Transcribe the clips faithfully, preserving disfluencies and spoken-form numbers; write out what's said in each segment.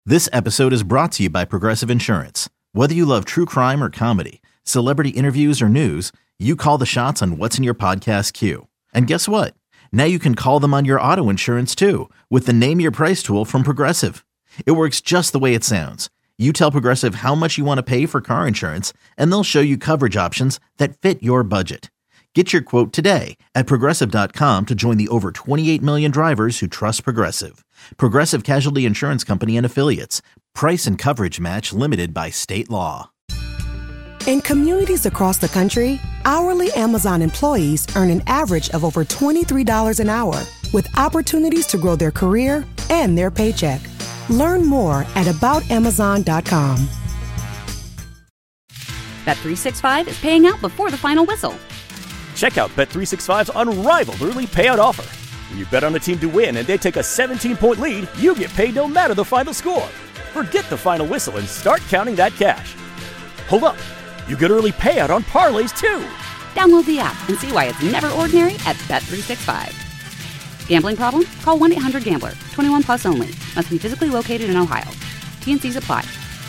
This episode is brought to you by Progressive Insurance. Whether you love true crime or comedy, celebrity interviews or news, you call the shots on what's in your podcast queue. And guess what? Now you can call them on your auto insurance too with the Name Your Price tool from Progressive. It works just the way it sounds. You tell Progressive how much you want to pay for car insurance, and they'll show you coverage options that fit your budget. Get your quote today at Progressive dot com to join the over twenty-eight million drivers who trust Progressive. Progressive Casualty Insurance Company and Affiliates. Price and coverage match limited by state law. In communities across the country, hourly Amazon employees earn an average of over twenty-three dollars an hour, with opportunities to grow their career and their paycheck. Learn more at about amazon dot com. Bet three sixty-five is paying out before the final whistle. Check out Bet three sixty-five's unrivaled early payout offer. When you bet on a team to win and they take a seventeen-point lead, you get paid no matter the final score. Forget the final whistle and start counting that cash. Hold up. You get early payout on parlays, too. Download the app and see why it's never ordinary at Bet three sixty-five. Gambling problem? Call one eight hundred gambler. twenty-one plus only. Must be physically located in Ohio. T and Cs apply.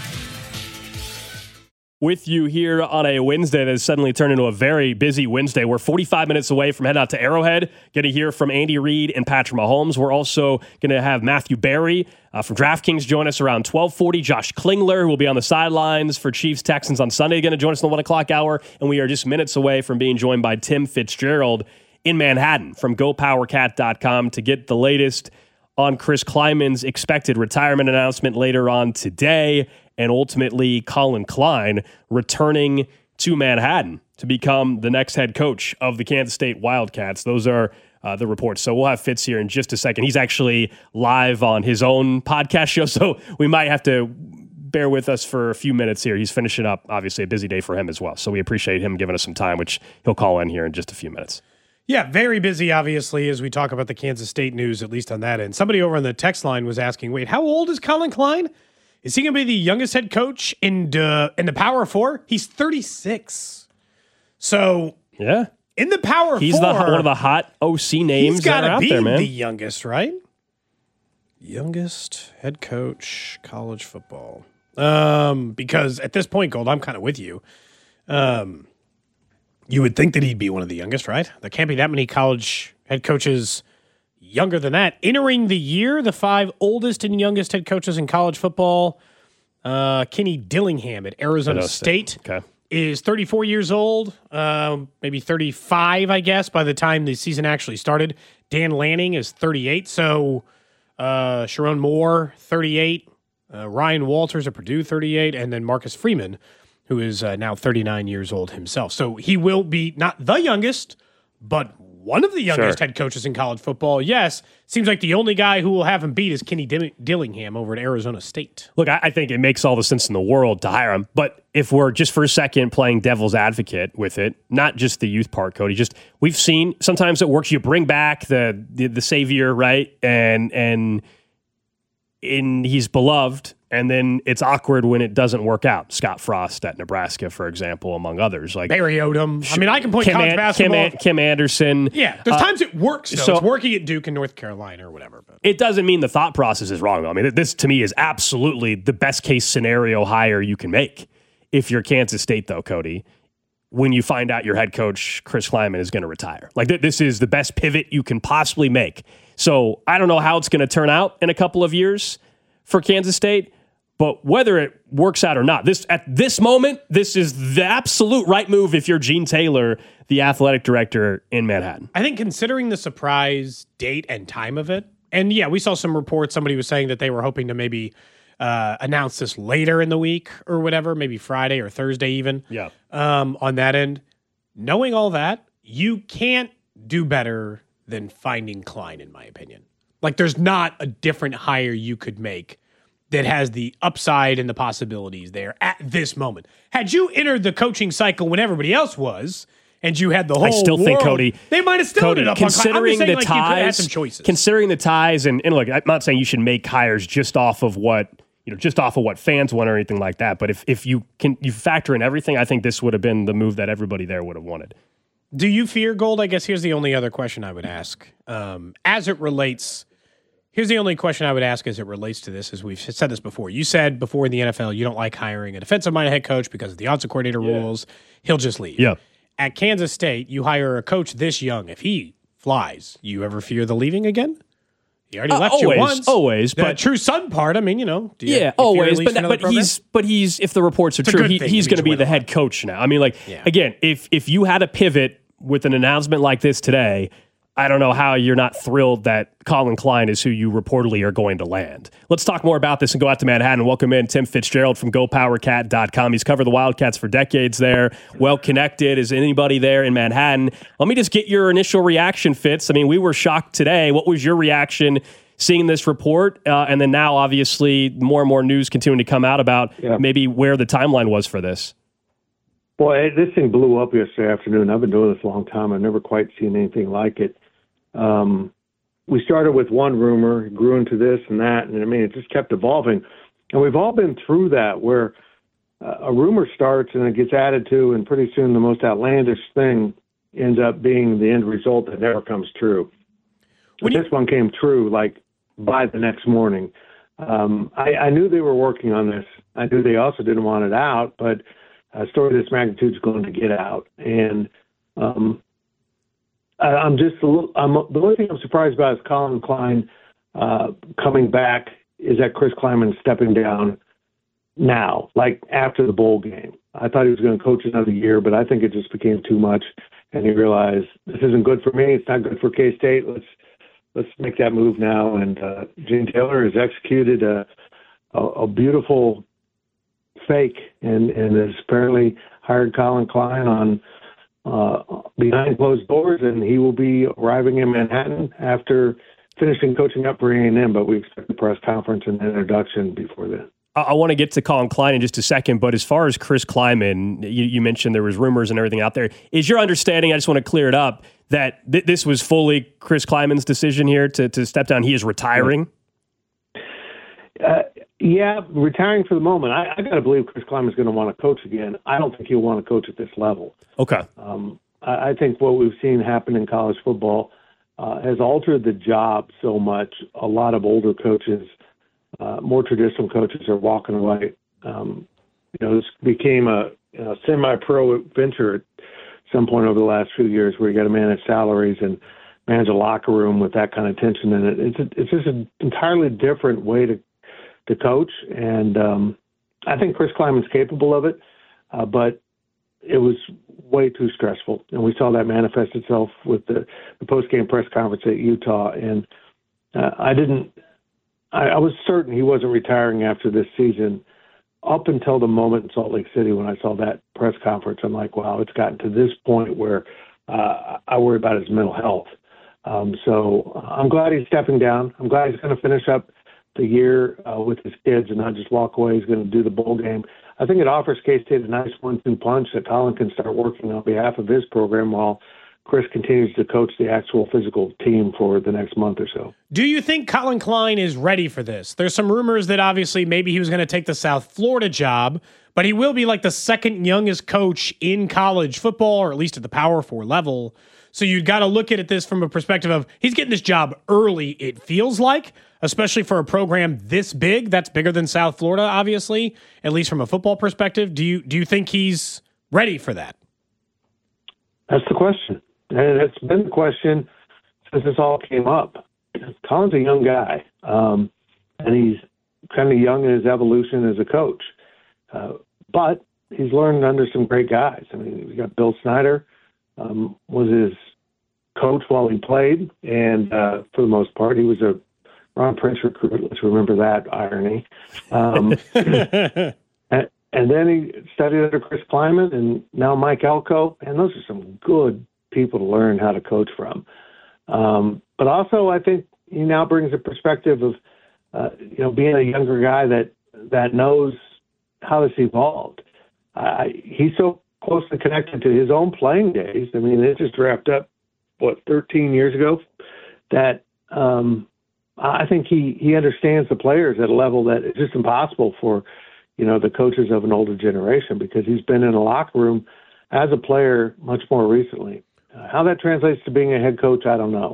With you here on a Wednesday that has suddenly turned into a very busy Wednesday. We're forty-five minutes away from heading out to Arrowhead. Going to hear from Andy Reid and Patrick Mahomes. We're also going to have Matthew Berry uh, from DraftKings join us around twelve forty. Josh Klingler, who will be on the sidelines for Chiefs Texans on Sunday, going to join us in the one o'clock hour. And we are just minutes away from being joined by Tim Fitzgerald in Manhattan from Go Power Cat dot com to get the latest on Chris Kleiman's expected retirement announcement later on today. And ultimately, Colin Klein returning to Manhattan to become the next head coach of the Kansas State Wildcats. Those are uh, the reports. So we'll have Fitz here in just a second. He's actually live on his own podcast show, so we might have to bear with us for a few minutes here. He's finishing up, obviously, a busy day for him as well. So we appreciate him giving us some time, which he'll call in here in just a few minutes. Yeah, very busy, obviously, as we talk about the Kansas State news, at least on that end. Somebody over on the text line was asking, wait, how old is Colin Klein? Is he going to be the youngest head coach in the, in the Power Four? He's thirty-six. So, yeah, in the Power he's Four, the, one of the hot O C names he's that are out be there, man. The youngest, right? Youngest head coach, college football. Um, because at this point, Gold, I'm kind of with you. Um, you would think that he'd be one of the youngest, right? There can't be that many college head coaches younger than that. Entering the year, the five oldest and youngest head coaches in college football. Uh, Kenny Dillingham at Arizona State okay. is thirty-four years old, um, maybe thirty-five, I guess, by the time the season actually started. Dan Lanning is thirty-eight. So uh, Sharon Moore, thirty-eight. Uh, Ryan Walters at Purdue, thirty-eight. And then Marcus Freeman, who is uh, now thirty-nine years old himself. So he will be not the youngest, but one of the youngest sure. head coaches in college football. Yes, seems like the only guy who will have him beat is Kenny Dillingham over at Arizona State. Look, I, I think it makes all the sense in the world to hire him. But if we're just for a second playing devil's advocate with it, not just the youth part, Cody, just we've seen sometimes it works. You bring back the the, the savior, right? And and and he's beloved. And then it's awkward when it doesn't work out. Scott Frost at Nebraska, for example, among others. Like Barry Odom. I mean, I can point Kim, college An- basketball. Kim, An- Kim Anderson. Yeah, there's uh, times it works, though. so- it's working at Duke and North Carolina or whatever. But It doesn't mean the thought process is wrong, though. I mean, this, to me, is absolutely the best-case scenario hire you can make if you're Kansas State, though, Cody, when you find out your head coach, Chris Kleiman, is going to retire. Like, th- this is the best pivot you can possibly make. So I don't know how it's going to turn out in a couple of years for Kansas State, but whether it works out or not, this at this moment, this is the absolute right move if you're Gene Taylor, the athletic director in Manhattan. I think considering the surprise date and time of it, and yeah, we saw some reports, somebody was saying that they were hoping to maybe uh, announce this later in the week or whatever, maybe Friday or Thursday even. Yeah. Um, on that end, knowing all that, you can't do better than finding Klein, in my opinion. Like, there's not a different hire you could make that has the upside and the possibilities there at this moment. Had you entered the coaching cycle when everybody else was, and you had the whole I still world, think, Cody, they might have still Cody, ended up considering on, I'm just saying, the like, you could have had ties, some choices. considering the ties, and, and look, I'm not saying you should make hires just off of what you know, just off of what fans want or anything like that. But if if you can you factor in everything, I think this would have been the move that everybody there would have wanted. Do you fear Gold? I guess here's the only other question I would ask, um, as it relates Here's the only question I would ask as it relates to this, as we've said this before. You said before in the N F L you don't like hiring a defensive-minded head coach because of the offensive coordinator yeah. rules. He'll just leave. Yeah. At Kansas State, you hire a coach this young. If he flies, you ever fear the leaving again? He already uh, left always, you once. Always, the but true son part. I mean, you know. Do you, yeah, you always. But but but he's but he's if the reports are it's true, he, thing. he's going to be the head coach now. I mean, like yeah. again, if if you had a pivot with an announcement like this today, I don't know how you're not thrilled that Colin Klein is who you reportedly are going to land. Let's talk more about this and go out to Manhattan. Welcome in Tim Fitzgerald from Go Power Cat dot com. He's covered the Wildcats for decades there. Well connected. Is anybody there in Manhattan? Let me just get your initial reaction, Fitz. I mean, we were shocked today. What was your reaction seeing this report? Uh, and then now, obviously, more and more news continuing to come out about yeah. maybe where the timeline was for this. Boy, this thing blew up yesterday afternoon. I've been doing this a long time. I've never quite seen anything like it. Um, we started with one rumor, grew into this and that, and I mean, it just kept evolving. And we've all been through that where uh, a rumor starts and it gets added to, and pretty soon the most outlandish thing ends up being the end result that never comes true. But this one came true, like, by the next morning. Um, I, I knew they were working on this. I knew they also didn't want it out, but a story of this magnitude is going to get out. And um, I, I'm just a little, I'm, the only thing I'm surprised about is Colin Klein uh, coming back, is that Chris Kleiman stepping down now, like after the bowl game. I thought he was going to coach another year, but I think it just became too much. And he realized, this isn't good for me. It's not good for K-State. Let's let's make that move now. And uh, Gene Taylor has executed a, a, a beautiful fake and, and has apparently hired Colin Klein on uh, behind closed doors, and he will be arriving in Manhattan after finishing coaching up for A and M, but we expect a press conference and introduction before then. I want to get to Colin Klein in just a second, but as far as Chris Kleiman, you, you mentioned there was rumors and everything out there. Is your understanding, I just want to clear it up, that th- this was fully Chris Kleiman's decision here to, to step down? He is retiring? Uh, yeah, retiring for the moment. I, I got to believe Chris Kleiman's going to want to coach again. I don't think he'll want to coach at this level. Okay. Um, I, I think what we've seen happen in college football uh, has altered the job so much. A lot of older coaches, Uh, more traditional coaches are walking away. Um, you know, this became a you know, semi-pro venture at some point over the last few years, where you got to manage salaries and manage a locker room with that kind of tension in it. It's a, it's just an entirely different way to to coach, and um, I think Chris Kleiman's capable of it, uh, but it was way too stressful, and we saw that manifest itself with the, the post-game press conference at Utah. And uh, I didn't. I, I was certain he wasn't retiring after this season, up until the moment in Salt Lake City when I saw that press conference. I'm like, wow, it's gotten to this point where uh, I worry about his mental health. Um, so I'm glad he's stepping down. I'm glad he's going to finish up the year uh, with his kids and not just walk away. He's going to do the bowl game. I think it offers K-State a nice one-two punch that Colin can start working on behalf of his program while Chris continues to coach the actual physical team for the next month or so. Do you think Colin Klein is ready for this? There's some rumors that obviously maybe he was going to take the South Florida job, but he will be like the second youngest coach in college football, or at least at the Power Four level. So you've got to look at this from a perspective of he's getting this job early, it feels like, especially for a program this big. That's bigger than South Florida, obviously, at least from a football perspective. Do you do you think he's ready for that? That's the question. And it's been the question since this all came up. Colin's a young guy, um, and he's kind of young in his evolution as a coach. Uh, but he's learned under some great guys. I mean, we got Bill Snyder, um, was his coach while he played, and uh, for the most part, he was a Ron Prince recruit. Let's remember that irony. Um, and, and then he studied under Chris Kleiman, and now Mike Elko, and those are some good people to learn how to coach from. Um, but also, I think he now brings a perspective of, uh, you know, being a younger guy that, that knows how this evolved. Uh, he's so closely connected to his own playing days. I mean, it just wrapped up, what, thirteen years ago, that um, I think he, he understands the players at a level that it's just impossible for, you know, the coaches of an older generation, because he's been in a locker room as a player much more recently. Uh, how that translates to being a head coach, I don't know.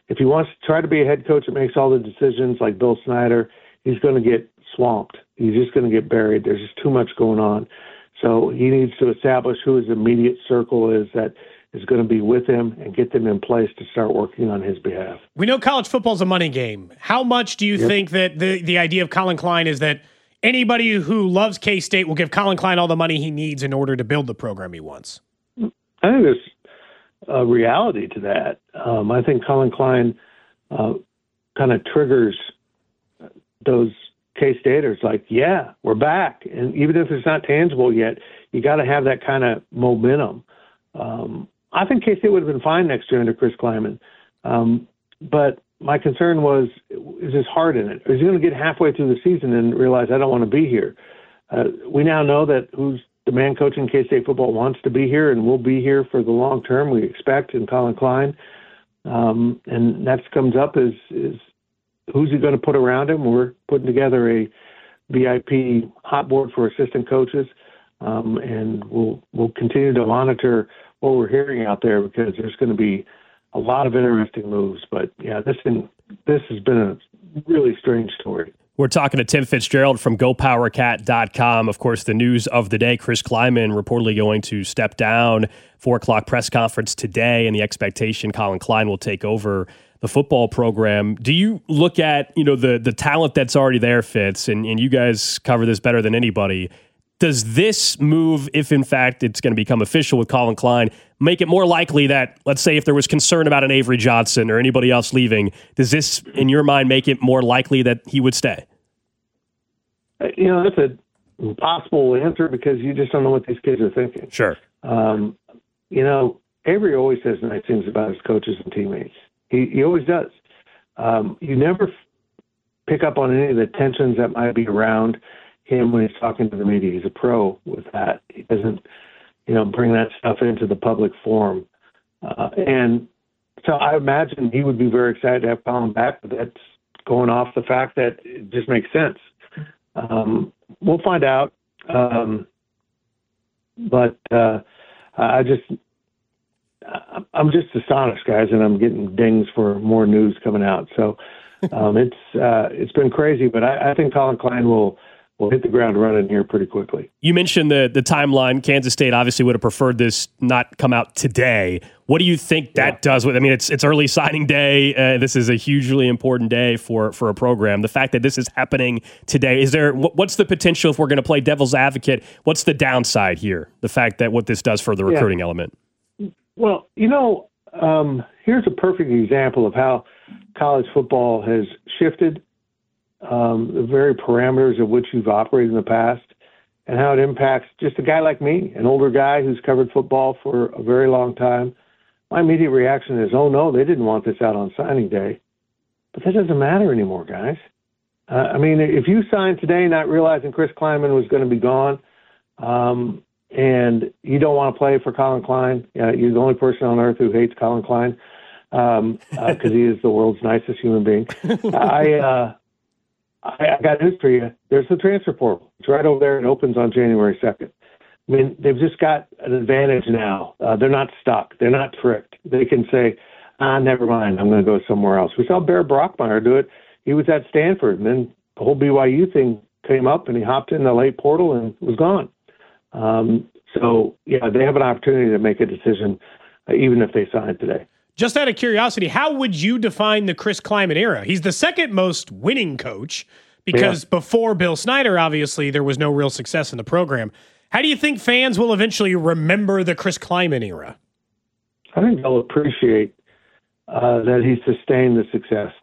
if he wants to try to be a head coach that makes all the decisions like Bill Snyder, he's going to get swamped. He's just going to get buried. There's just too much going on. So he needs to establish who his immediate circle is that is going to be with him and get them in place to start working on his behalf. We know college football is a money game. How much do you yep. think that the, the idea of Colin Klein is that anybody who loves K-State will give Colin Klein all the money he needs in order to build the program he wants? I think there's a reality to that. Um, I think Colin Klein uh, kind of triggers those K-Staters like, yeah, we're back. And even if it's not tangible yet, you got to have that kind of momentum. Um, I think K-State would have been fine next year under Chris Klieman. Um, but my concern was, is his heart in it? Is he going to get halfway through the season and realize I don't want to be here? Uh, we now know that who's the man coaching K-State football wants to be here and will be here for the long term, we expect, in Colin Klein. Um, and that comes up is, is who's he going to put around him? We're putting together a V I P hot board for assistant coaches, um, and we'll we'll continue to monitor what we're hearing out there because there's going to be a lot of interesting moves. But yeah, this thing, this has been a really strange story. We're talking to Tim Fitzgerald from Go Power Cat dot com. Of course, the news of the day, Chris Klieman reportedly going to step down. Four o'clock press conference today, and the expectation Colin Klein will take over the football program. Do you look at, you know, the the talent that's already there, Fitz, and, and you guys cover this better than anybody. Does this move, if in fact it's going to become official with Colin Klein, make it more likely that, let's say if there was concern about an Avery Johnson or anybody else leaving, does this, in your mind, make it more likely that he would stay? You know, that's an impossible answer because you just don't know what these kids are thinking. Sure. Um, you know, Avery always says nice things about his coaches and teammates. He, he always does. Um, you never f- pick up on any of the tensions that might be around him when he's talking to the media. He's a pro with that. He doesn't, you know, bring that stuff into the public forum. Uh, and so I imagine he would be very excited to have Colin back, but that's going off the fact that it just makes sense. Um, we'll find out. Um, but uh, I just, I'm just astonished, guys, and I'm getting dings for more news coming out. So um, it's uh, it's been crazy, but I, I think Colin Klein will will hit the ground running here pretty quickly. You mentioned the the timeline. Kansas State obviously would have preferred this not come out today. What do you think that yeah. does with? I mean, it's it's early signing day. Uh, this is a hugely important day for for a program. The fact that this is happening today, is there? What's the potential if we're going to play devil's advocate? What's the downside here? The fact that what this does for the recruiting yeah. element. Well, you know, um, here's a perfect example of how college football has shifted um, the very parameters of which you've operated in the past and how it impacts just a guy like me, an older guy who's covered football for a very long time. My immediate reaction is, oh, no, they didn't want this out on signing day. But that doesn't matter anymore, guys. Uh, I mean, if you signed today not realizing Chris Klieman was going to be gone, um, and you don't want to play for Colin Klein, uh, you're the only person on earth who hates Colin Klein because um, uh, he is the world's nicest human being. I, uh, I I got news for you. There's the transfer portal. It's right over there. It opens on January second. I mean, they've just got an advantage now. Uh, they're not stuck. They're not tricked. They can say, ah, never mind, I'm going to go somewhere else. We saw Bear Brockmeyer do it. He was at Stanford, and then the whole B Y U thing came up, and he hopped in the late portal and was gone. Um, so, yeah, they have an opportunity to make a decision, uh, even if they sign today. Just out of curiosity, how would you define the Chris Klieman era? He's the second most winning coach because yeah. before Bill Snyder, obviously, there was no real success in the program. How do you think fans will eventually remember the Chris Klieman era? I think they'll appreciate uh, that he sustained the success.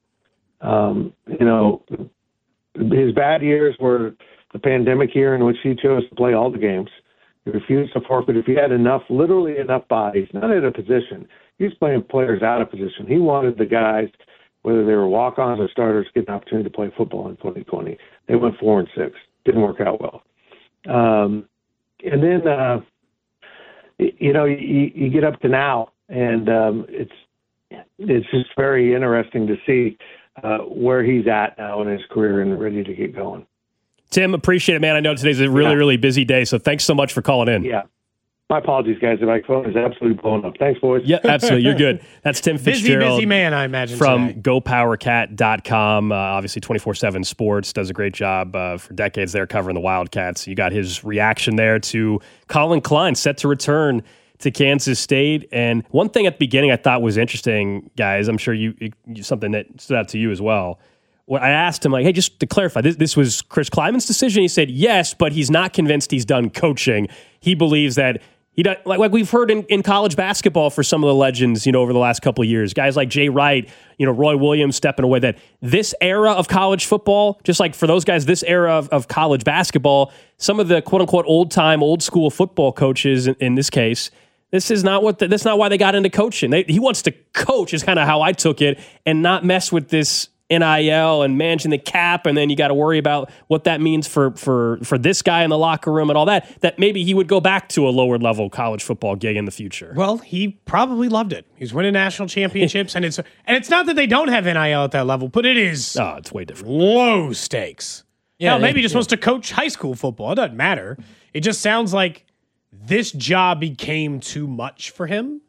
Um, you know, his bad years were the pandemic year in which he chose to play all the games. He refused to forfeit. If he had enough, literally enough bodies, not at a position, he was playing players out of position. He wanted the guys, whether they were walk-ons or starters, get an opportunity to play football in twenty twenty. They went four and six. Didn't work out well. Um, and then, uh, you know, you, you get up to now, and um, it's it's just very interesting to see uh, where he's at now in his career and ready to get going. Tim, appreciate it, man. I know today's a really, yeah. really busy day, so thanks so much for calling in. Yeah. My apologies, guys. My phone is absolutely blown up. Thanks, boys. Yeah, absolutely. You're good. That's Tim Fitzgerald. Busy, busy man, I imagine. From today. go power cat dot com. Uh, obviously, twenty-four seven Sports does a great job uh, for decades there covering the Wildcats. You got his reaction there to Colin Klein set to return to Kansas State. And one thing at the beginning I thought was interesting, guys, I'm sure you, you something that stood out to you as well. When I asked him, like, hey, just to clarify, this, this was Chris Kleiman's decision? He said yes, but he's not convinced he's done coaching. He believes that He does, like, like we've heard in, in college basketball for some of the legends, you know, over the last couple of years, guys like Jay Wright, you know, Roy Williams stepping away, that this era of college football, just like for those guys, this era of, of college basketball, some of the quote unquote old time, old school football coaches in, in this case, this is not what the, that's not why they got into coaching. They, he wants to coach is kind of how I took it, and not mess with this N I L and managing the cap, and then you got to worry about what that means for for for this guy in the locker room and all that, that maybe he would go back to a lower level college football gig in the future. Well, he probably loved it. He's winning national championships, and it's and it's not that they don't have N I L at that level, but it is oh, it's way different. Low stakes. Yeah, Hell, maybe they, he just yeah. wants to coach high school football. It doesn't matter. It just sounds like this job became too much for him.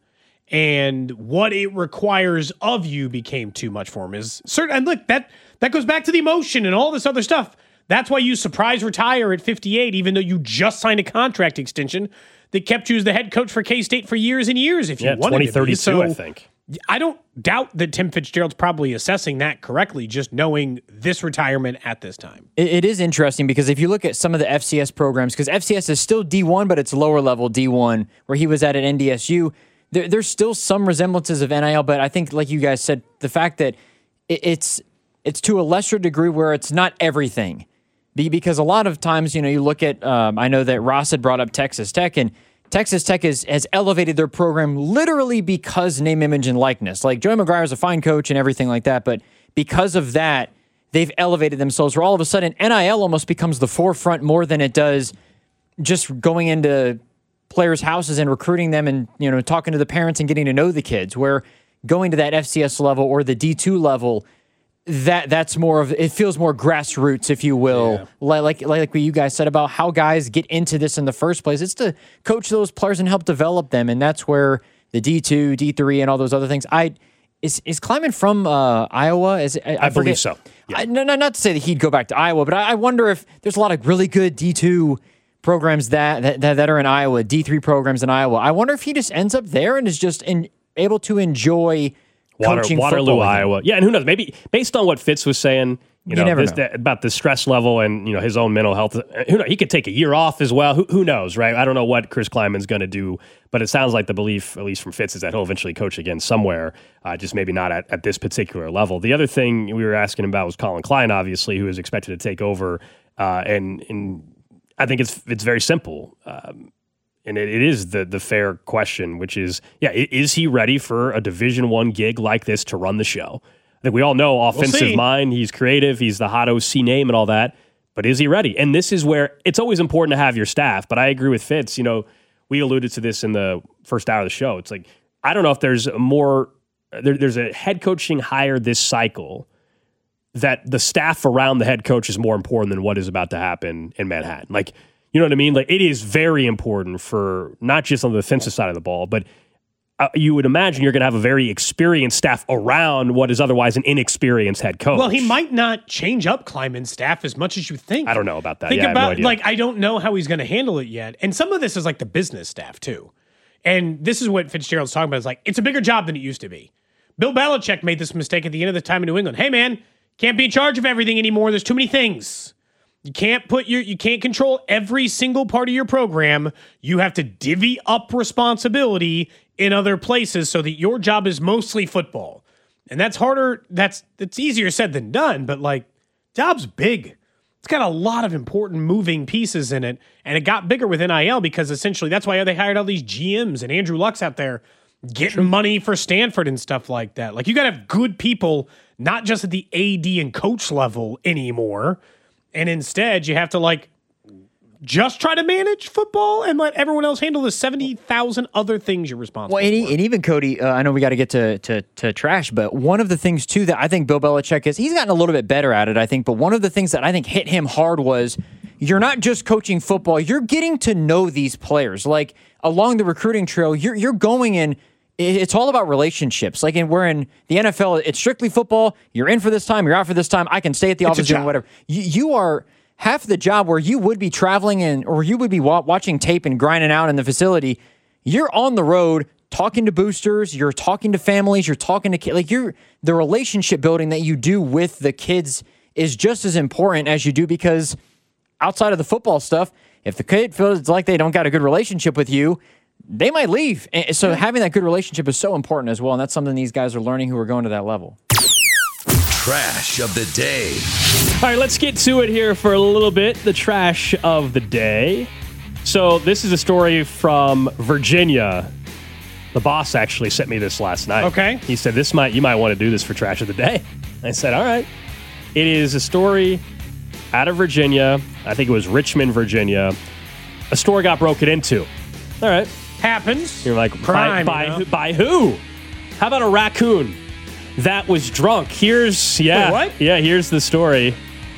And what it requires of you became too much for him. Is certain, and look, that that goes back to the emotion and all this other stuff. That's why you surprise retire at fifty-eight, even though you just signed a contract extension that kept you as the head coach for K-State for years and years. If you yeah, wanted twenty to be. thirty-two, So, I think. I don't doubt that Tim Fitzgerald's probably assessing that correctly, just knowing this retirement at this time. It, it is interesting because if you look at some of the F C S programs, because F C S is still D one, but it's lower level D one, where he was at at N D S U. There, there's still some resemblances of N I L, but I think, like you guys said, the fact that it, it's it's to a lesser degree where it's not everything. Be, because a lot of times, you know, you look at, um, I know that Ross had brought up Texas Tech, and Texas Tech is, has elevated their program literally because name, image, and likeness. Like, Joey McGuire is a fine coach and everything like that, but because of that, they've elevated themselves where all of a sudden N I L almost becomes the forefront more than it does just going into players' houses and recruiting them and, you know, talking to the parents and getting to know the kids, where going to that F C S level or the D two level, that that's more of, it feels more grassroots, if you will. Yeah. Like, like like what you guys said about how guys get into this in the first place. It's to coach those players and help develop them, and that's where the D two, D three, and all those other things. I is is Kleiman from uh, Iowa? Is it, I, I, I believe forget. so. Yeah. I, no, no, not to say that he'd go back to Iowa, but I, I wonder if there's a lot of really good D two programs that, that that are in Iowa, D three programs in Iowa. I wonder if he just ends up there and is just in, able to enjoy Water, coaching Waterloo, Iowa. Yeah, and who knows? Maybe based on what Fitz was saying, you, You know, never this, know. that, about the stress level and, you know, his own mental health. Who knows? He could take a year off as well. Who, who knows, right? I don't know what Chris Kleiman's going to do, but it sounds like the belief, at least from Fitz, is that he'll eventually coach again somewhere, uh, just maybe not at, at this particular level. The other thing we were asking about was Colin Klein, obviously, who is expected to take over, uh, and and. I think it's it's very simple, um, and it, it is the the fair question, which is, yeah, is he ready for a Division One gig like this to run the show? I think we all know offensive We'll mind, he's creative, he's the hot O C name and all that, but is he ready? And this is where it's always important to have your staff, but I agree with Fitz. You know, we alluded to this in the first hour of the show. It's like, I don't know if there's more, there, there's a head coaching hire this cycle that the staff around the head coach is more important than what is about to happen in Manhattan. Like, you know what I mean? Like, it is very important for not just on the defensive side of the ball, but uh, you would imagine you're going to have a very experienced staff around what is otherwise an inexperienced head coach. Well, he might not change up Kleiman's staff as much as you think. I don't know about that. Think yeah, I have no about, idea. like, I don't know how he's going to handle it yet. And some of this is like the business staff, too. And this is what Fitzgerald's talking about. It's like, it's a bigger job than it used to be. Bill Belichick made this mistake at the end of the time in New England. Hey, man, can't be in charge of everything anymore. There's too many things. You can't put your, you can't control every single part of your program. You have to divvy up responsibility in other places so that your job is mostly football. And that's harder. That's, that's easier said than done, but like, job's big. It's got a lot of important moving pieces in it. And it got bigger with N I L because essentially that's why they hired all these G Ms and Andrew Luck's out there getting money for Stanford and stuff like that. Like, you got to have good people, not just at the A D and coach level anymore. And instead, you have to, like, just try to manage football and let everyone else handle the seventy thousand other things you're responsible Well, and, for. e- and even Cody, uh, I know we got to get to, to to trash, but one of the things, too, that I think Bill Belichick is, he's gotten a little bit better at it, I think, but one of the things that I think hit him hard was you're not just coaching football, you're getting to know these players. Like along the recruiting trail, you're you're going in, it's all about relationships. Like in, we're in the N F L, it's strictly football. You're in for this time, you're out for this time. I can stay at the It's office a doing job. whatever. You, you are half the job where you would be traveling in, or you would be wa- watching tape and grinding out in the facility. You're on the road talking to boosters, you're talking to families, you're talking to kids. Like you're, the relationship building that you do with the kids is just as important as you do, because outside of the football stuff, if the kid feels like they don't got a good relationship with you, they might leave. And so having that good relationship is so important as well. And that's something these guys are learning who are going to that level. Trash of the day. All right, let's get to it here for a little bit. The trash of the day. So this is a story from Virginia. The boss actually sent me this last night. Okay. He said, "This might you might want to do this for trash of the day." I said, "All right." It is a story out of Virginia. I think it was Richmond, Virginia. A store got broken into. All right. Happens. You're like, Crime, by, by, you know? who, by who? How about a raccoon that was drunk? Here's, yeah. Wait, what? Yeah, here's the story.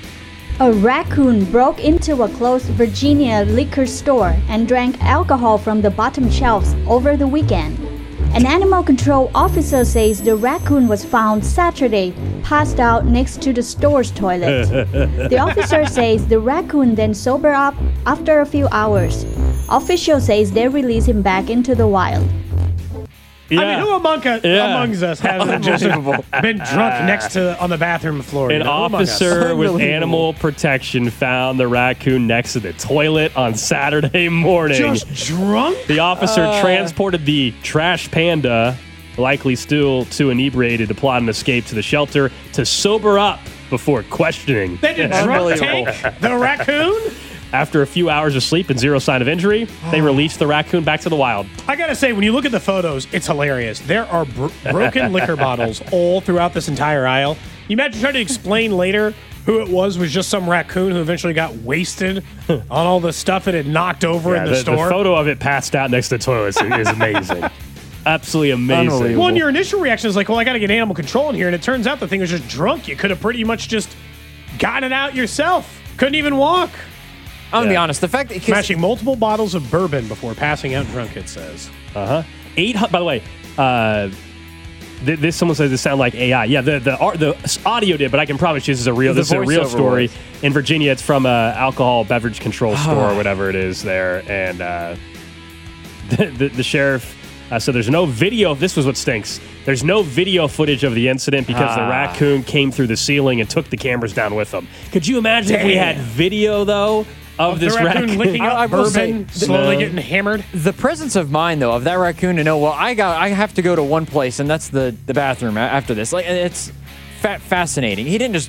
A raccoon broke into a closed Virginia liquor store and drank alcohol from the bottom shelves over the weekend. An animal control officer says the raccoon was found Saturday, passed out next to the store's toilet. The officer says the raccoon then sobered up after a few hours. Official says they release him back into the wild. Yeah. I mean, who among, us, Yeah. amongst us hasn't just been drunk next to on the bathroom floor? An you know? Who among us? officer with Unbelievable. animal protection found the raccoon next to the toilet on Saturday morning. just drunk. The officer transported the trash panda, likely still too inebriated to plot an escape to the shelter, to sober up before questioning. They did drunk take the raccoon. After a few hours of sleep and zero sign of injury, they released the raccoon back to the wild. I gotta say, when you look at the photos, it's hilarious. There are bro- broken liquor bottles all throughout this entire aisle. You imagine trying to explain later who it was was just some raccoon who eventually got wasted on all the stuff it had knocked over in the, the, store. the photo of it passed out next to the toilet is, is amazing. Absolutely amazing. Unbelievable. Well, and your initial reaction is like, well, I gotta get animal control in here, and it turns out the thing was just drunk. You could have pretty much just gotten it out yourself. Couldn't even walk. I'm going to be Yeah. honest. The fact that Smashing multiple bottles of bourbon before passing out drunk, it says. Uh-huh. Eight. By the way, uh, th- this someone says this sound like A I. Yeah, the the art, the audio did, but I can promise you this is a real. The This is a real voiceover story was. in Virginia. It's from a alcohol beverage control store or whatever it is there, and uh, the, the the sheriff. Uh, so there's no video. This was what stinks. There's no video footage of the incident because the Ah. raccoon came through the ceiling and took the cameras down with him. Could you imagine if we had video though of this the raccoon raccoon? licking up I- I will bourbon, say- slowly No. getting hammered. the presence of mind though of that raccoon to know, well, I got I have to go to one place, and that's the the bathroom a- after this. Like it's fa- fascinating. He didn't just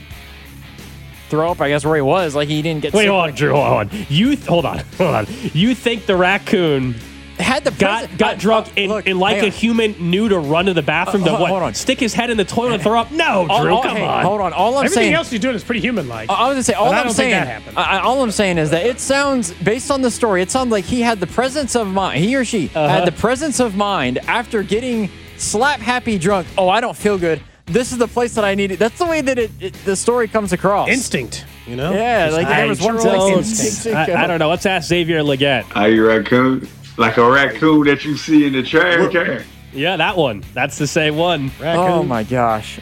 throw up, I guess, where he was. Like he didn't get Wait, sick. hold on, Drew. Hold on. You th- hold on. Hold on. You think the raccoon Had the got presen- got uh, drunk uh, and, look, and like hang a on. human knew to run to the bathroom Uh, to hold- what? hold on. Stick his head in the toilet and throw up? No, All- Drew. all- come hey, on. Hold on. All I'm Everything saying. else he's doing is pretty human-like. I was gonna say all But I I'm don't saying. think that happened. I, I- all I'm saying is that it sounds, based on the story, it sounds like he had the presence of mind. He or she had the presence of mind after getting slap happy drunk. Oh, I don't feel good. This is the place that I needed. That's the way that it, it the story comes across. Instinct, you know? Yeah, like there was one don't- place. I, I don't know. Let's ask Xavier Leggett. Are you raccoon? Like a raccoon that you see in the trash can. Yeah, that one. That's the same one. Raccoon. Oh my gosh.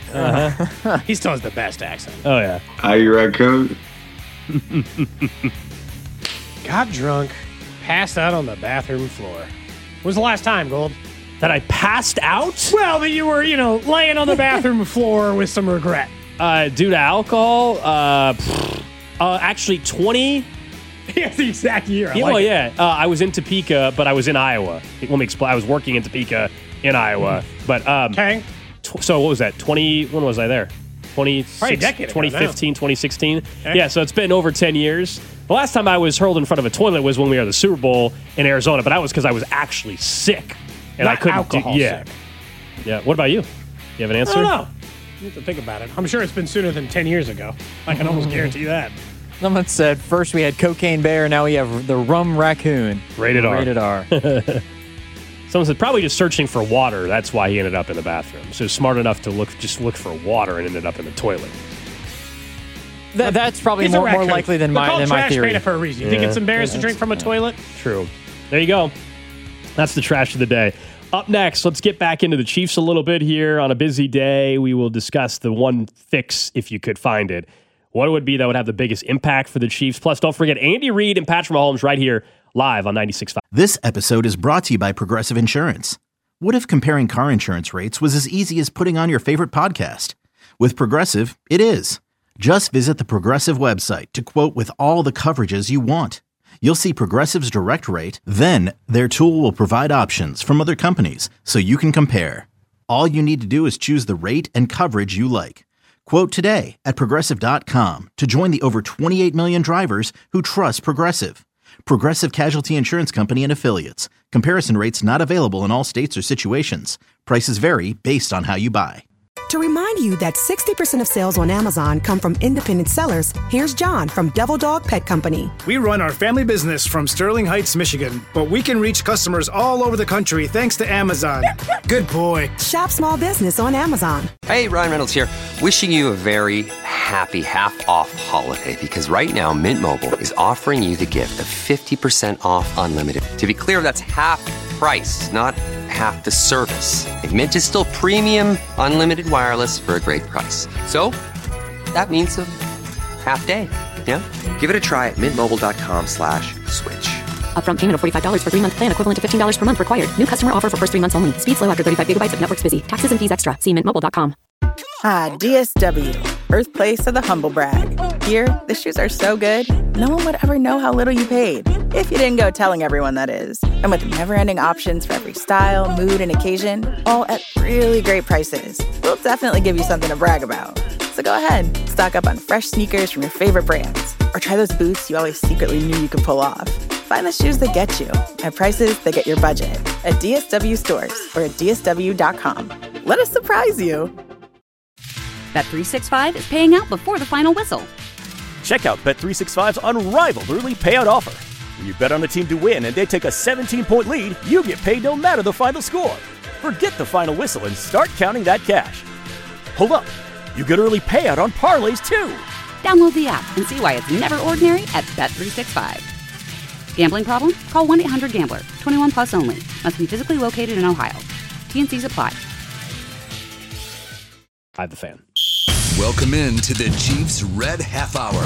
He still has the best accent. Oh yeah. Are you raccoon? Got drunk, passed out on the bathroom floor. When was the last time, Gold? That I passed out Well, that you were, you know, laying on the bathroom floor with some regret. uh, due to alcohol. Uh, pfft, uh, actually, twenty. Yes, the exact year. I Yeah, like well, it. yeah. Uh, I was in Topeka, but I was in Iowa. Let me explain. I was working in Topeka in Iowa, but um, Okay. tw- so what was that? twenty. When was I there? twenty Probably a decade ago twenty fifteen, twenty sixteen. Okay. Yeah, so it's been over ten years. The last time I was hurled in front of a toilet was when we were at the Super Bowl in Arizona, but that was because I was actually sick and I Not couldn't alcohol do. Yeah, sick. yeah. What about you? You have an I answer? don't know. You have to think about it. I'm sure it's been sooner than ten years ago. I can almost guarantee that. Someone said first we had Cocaine Bear, now we have the Rum Raccoon. Rated R. Rated R. Someone said probably just searching for water. That's why he ended up in the bathroom. So he was smart enough to look just look for water and ended up in the toilet. Th- that's probably He's a more, more raccoon. likely than They're my called than my trash theory. panda for a reason. You think Yeah. it's embarrassing Yeah, to drink from a toilet? True. There you go. That's the trash of the day. Up next, let's get back into the Chiefs a little bit here. On a busy day, we will discuss the one fix, if you could find it. What it would be that would have the biggest impact for the Chiefs. Plus, don't forget Andy Reid and Patrick Mahomes right here live on ninety-six point five. This episode is brought to you by Progressive Insurance. What if comparing car insurance rates was as easy as putting on your favorite podcast? With Progressive, it is. Just visit the Progressive website to quote with all the coverages you want. You'll see Progressive's direct rate, then their tool will provide options from other companies so you can compare. All you need to do is choose the rate and coverage you like. Quote today at progressive dot com to join the over twenty-eight million drivers who trust Progressive. Progressive Casualty Insurance Company and Affiliates. Comparison rates not available in all states or situations. Prices vary based on how you buy. To remind you that sixty percent of sales on Amazon come from independent sellers, here's John from Devil Dog Pet Company. We run our family business from Sterling Heights, Michigan, but we can reach customers all over the country thanks to Amazon. Good boy. Shop small business on Amazon. Hey, Ryan Reynolds here. Wishing you a very happy half-off holiday because right now Mint Mobile is offering you the gift of fifty percent off unlimited. To be clear, that's half price, not half the service. And Mint is still premium unlimited wireless for a great price. So that means a half day. Yeah? Give it a try at mintmobile.com slash switch. Upfront payment of forty-five dollars for three-month plan equivalent to fifteen dollars per month required. New customer offer for first three months only. Speed slow after thirty-five gigabytes if network's busy. Taxes and fees extra. See mint mobile dot com. Ah, D S W, birthplace of the humble brag. Here, the shoes are so good, no one would ever know how little you paid. If you didn't go telling everyone, that is. And with never-ending options for every style, mood, and occasion, all at really great prices, we'll definitely give you something to brag about. So go ahead, stock up on fresh sneakers from your favorite brands, or try those boots you always secretly knew you could pull off. Find the shoes that get you at prices that get your budget at D S W stores or at D S W dot com. Let us surprise you. Bet three sixty-five is paying out before the final whistle. Check out Bet three sixty-five's unrivaled early payout offer. When you bet on a team to win and they take a seventeen-point lead, you get paid no matter the final score. Forget the final whistle and start counting that cash. Hold up. You get early payout on parlays, too. Download the app and see why it's never ordinary at Bet three sixty-five. Gambling problem? Call one eight hundred gambler. twenty-one plus only. Must be physically located in Ohio. T N Cs apply. I'm the fan. Welcome in to the Chiefs Red Half Hour.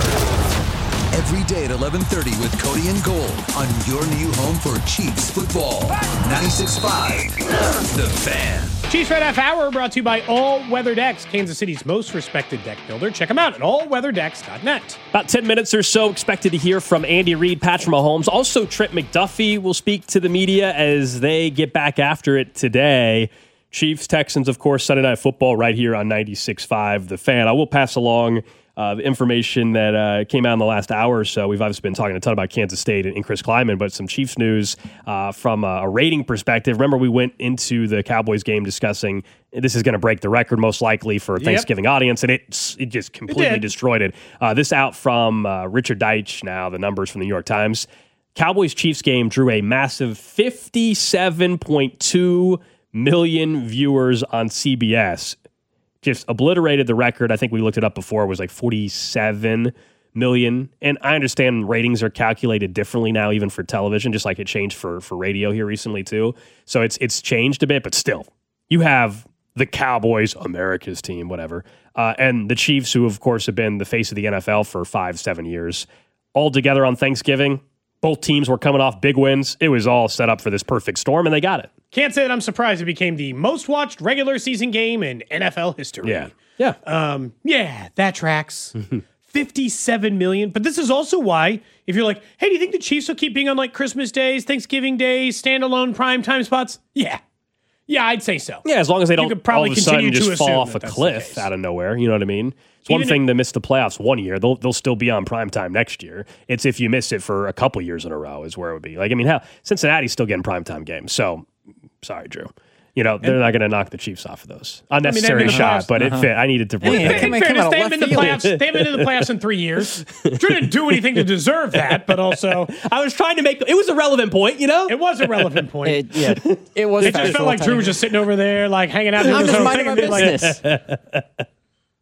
Every day at eleven thirty with Cody and Gold on your new home for Chiefs football. ninety-six point five, The Fan. Chiefs Red Half Hour brought to you by All Weather Decks, Kansas City's most respected deck builder. Check them out at all weather decks dot net. About ten minutes or so expected to hear from Andy Reid, Patrick Mahomes. Also, Trent McDuffie will speak to the media as they get back after it today. Chiefs, Texans, of course, Sunday Night Football right here on ninety-six point five The Fan. I will pass along uh, the information that uh, came out in the last hour or so. We've obviously been talking a ton about Kansas State and, and Chris Kleiman, but some Chiefs news uh, from a, a rating perspective. Remember, we went into the Cowboys game discussing this is going to break the record most likely for a Thanksgiving yep. audience, and it, it just completely it destroyed it. Uh, this out from uh, Richard Deitch now, the numbers from the New York Times. Cowboys-Chiefs game drew a massive fifty-seven point two million viewers on C B S. Just obliterated the record. I think we looked it up before. It was like forty-seven million. And I understand ratings are calculated differently now, even for television, just like it changed for, for radio here recently too. So it's it's changed a bit, but still, you have the Cowboys, America's team, whatever, uh, and the Chiefs, who of course have been the face of the N F L for five, seven years, all together on Thanksgiving. Both teams were coming off big wins. It was all set up for this perfect storm, and they got it. Can't say that I'm surprised it became the most watched regular season game in N F L history. Yeah. Yeah. Um, yeah, that tracks. fifty-seven million. But this is also why, if you're like, hey, do you think the Chiefs will keep being on like Christmas days, Thanksgiving days, standalone primetime spots? Yeah. Yeah, I'd say so. Yeah, as long as they you don't could probably all of a sudden continue just to fall off a that cliff out of nowhere. You know what I mean? It's one Even thing to miss the playoffs one year. They'll they'll still be on primetime next year. It's if you miss it for a couple years in a row is where it would be. Like, I mean, hell, Cincinnati's still getting primetime games. So, sorry, Drew. You know, they're not going to knock the Chiefs off of those. Unnecessary I mean, shot, playoffs. but uh-huh. it fit. I needed to bring well, that in fairness, they haven't been the playoffs. They haven't been in the playoffs in three years. Drew didn't do anything to deserve that, but also I was trying to make it was a relevant point. You know, it was a relevant point. It, yeah, it was. It just felt like Drew was just sitting over there, like hanging out. I'm just minding my business. Like,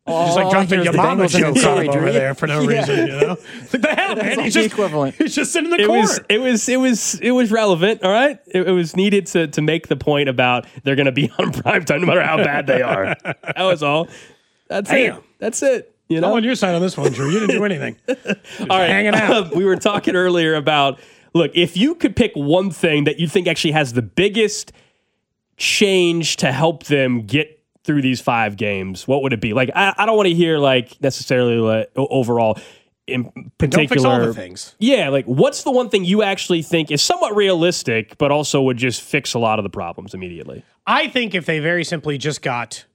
Oh, just like dropped the Yamama joke Sorry, over Drew. there for no Yeah. reason, you know? Like the hell, man? He's just, equivalent. he's just sitting in the It corner. was, it was, it was, it was relevant. All right, it, it was needed to to make the point about they're going to be on primetime no matter how bad they are. That was all. That's Damn. it. That's it. You know, I'm on your side on this one, Drew. You didn't do anything. all right. hanging out. Uh, we were talking earlier about look. If you could pick one thing that you think actually has the biggest change to help them get through these five games, what would it be? Like, I, I don't want to hear like necessarily like, o- overall in particular. Don't fix all the things. Yeah, like what's the one thing you actually think is somewhat realistic, but also would just fix a lot of the problems immediately? I think if they very simply just got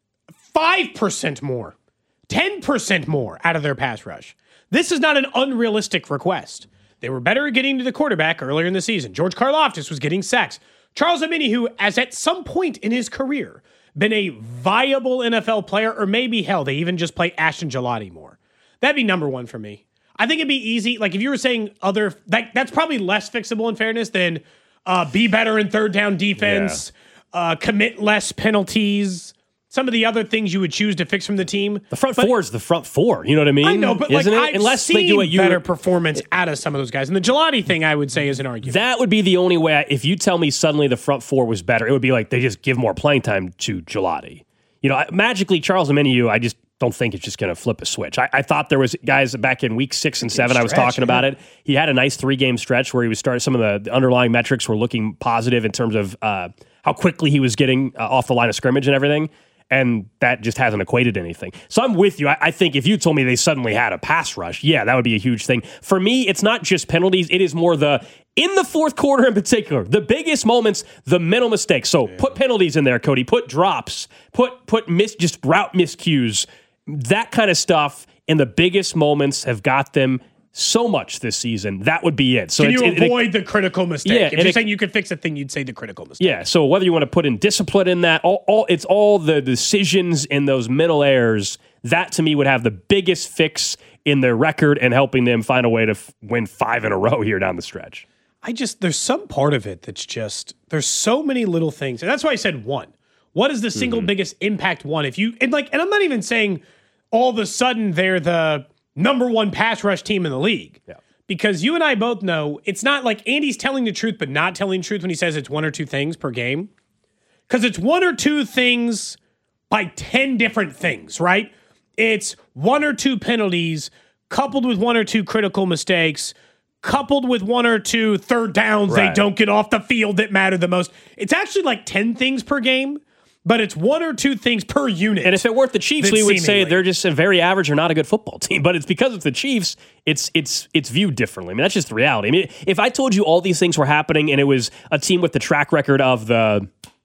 five percent more, ten percent more out of their pass rush, this is not an unrealistic request. They were better at getting to the quarterback earlier in the season. George Karlaftis was getting sacks. Charles Omeni, who has at some point in his career been a viable N F L player, or maybe, hell, they even just play Ashton Gelati more. That'd be number one for me. I think it'd be easy. Like, if you were saying other, that, that's probably less fixable in fairness than uh, be better in third down defense, yeah. uh, commit less penalties, some of the other things you would choose to fix from the team. The front but, four is the front four. You know what I mean? I know, but Isn't like, it? I've Unless seen they do what you better performance out of some of those guys. And the Gelati thing, I would say, is an argument. That would be the only way. I, if you tell me suddenly the front four was better, it would be like they just give more playing time to Gelati. You know, magically, Charles Omenihu, I just don't think it's just going to flip a switch. I, I thought there was guys back in week six and seven. I was talking about it. He had a nice three game stretch where he was starting. Some of the, the underlying metrics were looking positive in terms of uh, how quickly he was getting uh, off the line of scrimmage and everything. And that just hasn't equated to anything. So I'm with you. I, I think if you told me they suddenly had a pass rush, yeah, that would be a huge thing. For me, it's not just penalties. It is more the, in the fourth quarter in particular, the biggest moments, the mental mistakes. So yeah. Put penalties in there, Cody. Put drops. Put put miss just route miscues. That kind of stuff in the biggest moments have got them so much this season. That would be it. So Can it's, you it, avoid it, the critical mistake? Yeah, if you're it, saying you could fix a thing, you'd say the critical mistake. Yeah, so whether you want to put in discipline in that, all, all it's all the decisions in those middle errors, that to me would have the biggest fix in their record and helping them find a way to f- win five in a row here down the stretch. I just, there's some part of it that's just, there's so many little things. And that's why I said one. What is the single mm-hmm. biggest impact one? If you, and like, and I'm not even saying all of a sudden they're the number one pass rush team in the league. Yeah. Because you and I both know it's not like Andy's telling the truth, but not telling the truth when he says it's one or two things per game. Because it's one or two things by ten different things, right? It's one or two penalties coupled with one or two critical mistakes, coupled with one or two third downs right. they don't get off the field that matter the most. It's actually like ten things per game. But it's one or two things per unit. And if it weren't the Chiefs, we would seemingly say they're just a very average or not a good football team. But it's because it's the Chiefs, it's it's it's viewed differently. I mean, that's just the reality. I mean, if I told you all these things were happening and it was a team with the track record of the,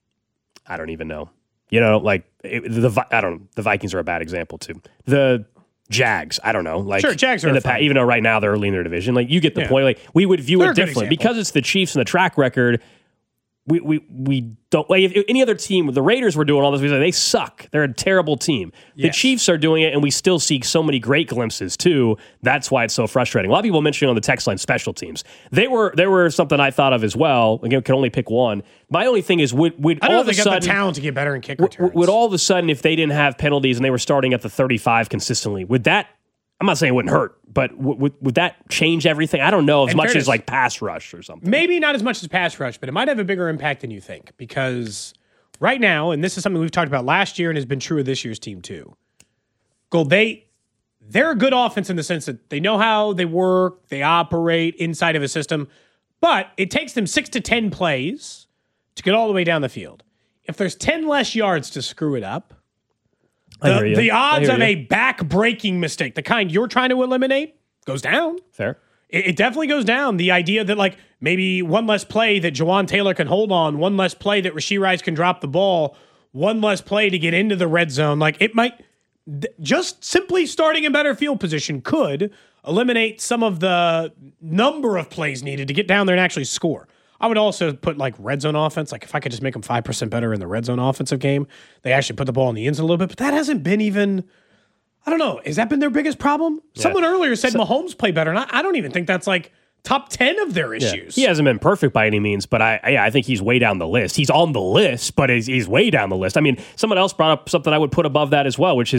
I don't even know, you know, like it, the I don't know, the Vikings are a bad example too. The Jags, I don't know, like sure, Jags are in the past, even though right now they're early in their division. Like you get the yeah. point. Like we would view they're it differently because it's the Chiefs and the track record. We we we don't like if any other team. The Raiders were doing all this. We say they suck. They're a terrible team. The yes. Chiefs are doing it, and we still see so many great glimpses too. That's why it's so frustrating. A lot of people mentioning on the text line special teams. They were they were something I thought of as well. Again, can only pick one. My only thing is would would I don't all know of if a they got sudden the talent to get better in kick returns. Would, would all of a sudden if they didn't have penalties and they were starting at the thirty-five consistently, would that? I'm not saying it wouldn't hurt, but w- w- would that change everything? I don't know as In much fairness, as like pass rush or something. Maybe not as much as pass rush, but it might have a bigger impact than you think. Because right now, and this is something we've talked about last year and has been true of this year's team too. Gold, they they're a good offense in the sense that they know how they work, they operate inside of a system, but it takes them six to ten plays to get all the way down the field. If there's ten less yards to screw it up, The, the odds of you. a back-breaking mistake, the kind you're trying to eliminate, goes down. Fair. It, it definitely goes down. The idea that, like, maybe one less play that Jawan Taylor can hold on, one less play that Rashee Rice can drop the ball, one less play to get into the red zone. Like, it might th- just simply starting in better field position could eliminate some of the number of plays needed to get down there and actually score. I would also put like red zone offense. Like if I could just make them five percent better in the red zone offensive game, they actually put the ball in the end zone a little bit. But that hasn't been even, I don't know. Has that been their biggest problem? Yeah. Someone earlier said so, Mahomes play better. And I, I don't even think that's like top ten of their issues. Yeah. He hasn't been perfect by any means, but I, I I think he's way down the list. He's on the list, but he's, he's way down the list. I mean, someone else brought up something I would put above that as well, which is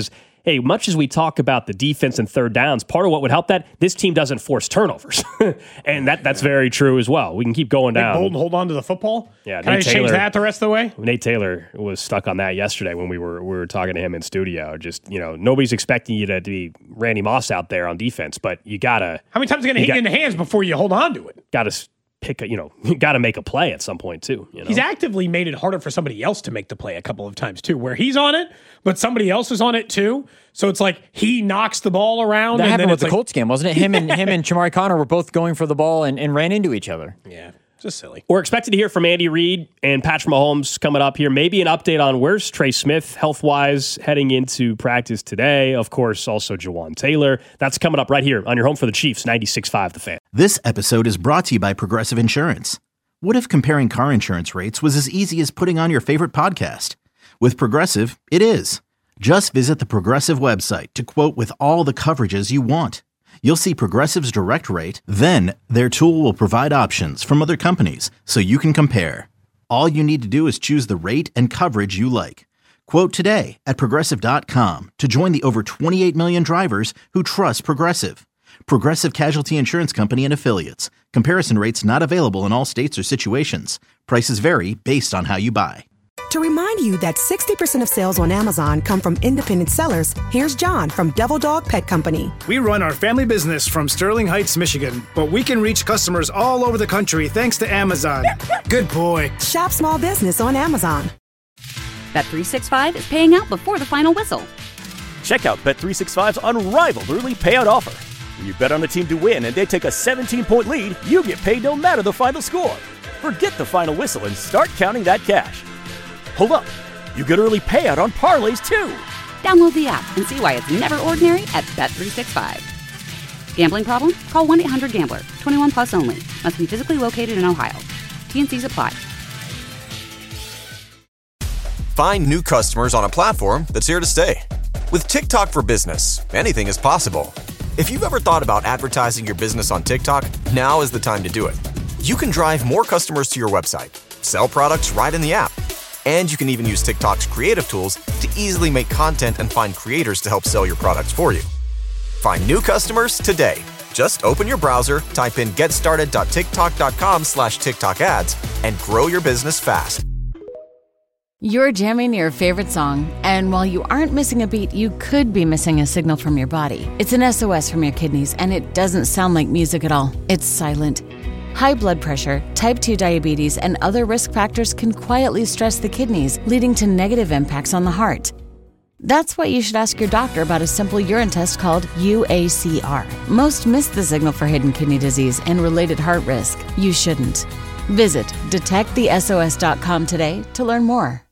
hey, much as we talk about the defense and third downs, part of what would help that, this team doesn't force turnovers. and that that's very true as well. We can keep going down. Bolden hold on to the football? Yeah, Can Nate I just Taylor, change that the rest of the way? Nate Taylor was stuck on that yesterday when we were we were talking to him in studio. Just, you know, nobody's expecting you to, to be Randy Moss out there on defense, but you got to. How many times are going to hit got, you in the hands before you hold on to it? Got to pick a, you know, you got to make a play at some point too. You know? He's actively made it harder for somebody else to make the play a couple of times too, where he's on it, but somebody else is on it too. So it's like he knocks the ball around. That and happened then with it's the like, Colts game, wasn't it? Him and him and Shamari Connor were both going for the ball and, and ran into each other. Yeah. Just silly. We're expected to hear from Andy Reid and Patrick Mahomes coming up here. Maybe an update on where's Trey Smith health-wise heading into practice today. Of course, also Jawan Taylor. That's coming up right here on your home for the Chiefs, ninety-six point five The Fan. This episode is brought to you by Progressive Insurance. What if comparing car insurance rates was as easy as putting on your favorite podcast? With Progressive, it is. Just visit the Progressive website to quote with all the coverages you want. You'll see Progressive's direct rate, then their tool will provide options from other companies so you can compare. All you need to do is choose the rate and coverage you like. Quote today at Progressive dot com to join the over twenty-eight million drivers who trust Progressive. Progressive Casualty Insurance Company and Affiliates. Comparison rates not available in all states or situations. Prices vary based on how you buy. To remind you that sixty percent of sales on Amazon come from independent sellers, here's John from Devil Dog Pet Company. We run our family business from Sterling Heights, Michigan, but we can reach customers all over the country thanks to Amazon. Good boy. Shop small business on Amazon. Bet three sixty-five is paying out before the final whistle. Check out Bet three sixty-five's unrivaled early payout offer. When you bet on a team to win and they take a seventeen-point lead, you get paid no matter the final score. Forget the final whistle and start counting that cash. Hold up. You get early payout on parlays, too. Download the app and see why it's never ordinary at Bet three sixty-five. Gambling problem? Call one eight hundred gambler. twenty-one plus only. Must be physically located in Ohio. T N Cs apply. Find new customers on a platform that's here to stay. With TikTok for Business, anything is possible. If you've ever thought about advertising your business on TikTok, now is the time to do it. You can drive more customers to your website, sell products right in the app, and you can even use TikTok's creative tools to easily make content and find creators to help sell your products for you. Find new customers today. Just open your browser, type in getstarted.tiktok.com slash TikTok ads, and grow your business fast. You're jamming your favorite song, and while you aren't missing a beat, you could be missing a signal from your body. It's an S O S from your kidneys, and it doesn't sound like music at all. It's silent. High blood pressure, type two diabetes, and other risk factors can quietly stress the kidneys, leading to negative impacts on the heart. That's why you should ask your doctor about a simple urine test called U A C R. Most miss the signal for hidden kidney disease and related heart risk. You shouldn't. Visit detect the S O S dot com today to learn more.